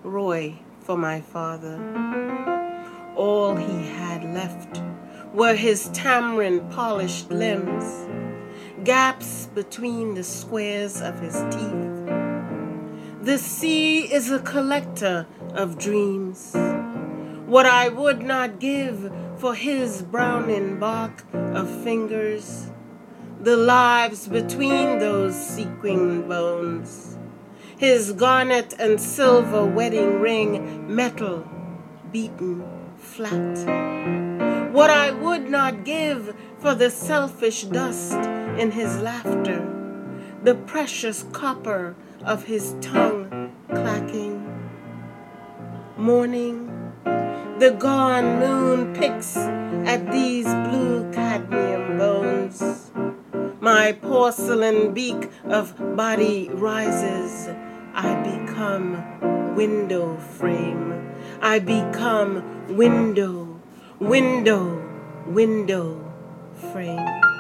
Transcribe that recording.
Roy for my father. All he had left were his tamarind-polished limbs, gaps between the squares of his teeth. The sea is a collector of dreams. What I would not give for his browning bark of fingers, the lives between those sequin bones, his garnet and silver wedding ring, metal, beaten flat. What I would not give for the selfish dust in his laughter, the precious copper of his tongue clacking. Morning, the gone moon picks at these blue cadmium bones. My porcelain beak of body rises. I become window frame. I become window frame.